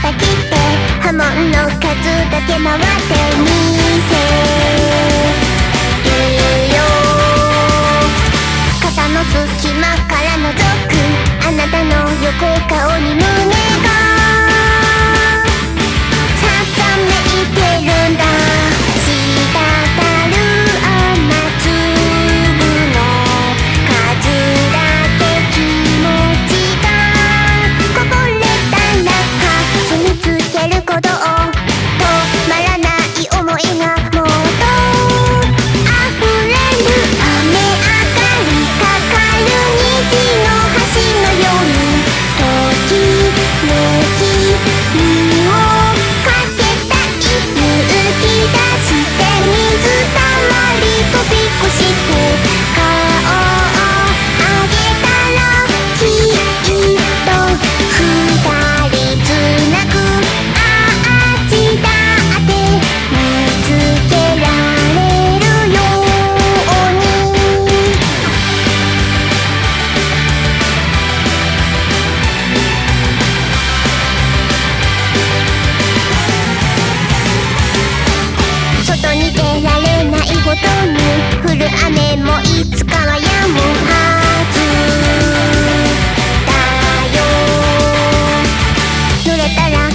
た切って波紋の数だけ回ってみせるよ。傘の隙間から覗くあなたの横顔に胸がさざめいてるんだ。滴る雨粒の数だけ気持ちがこぼれたら踏みつける鼓動止まらない想いがもっと溢れる。雨上がりかかる虹の橋のように時々身をかけたい勇気出して水たまり飛び越して顔を上げたらきっと二人つなぐアーチだって見つけられるように。外に出られないほどに降る雨もいつかは止むはずだよ。濡れたら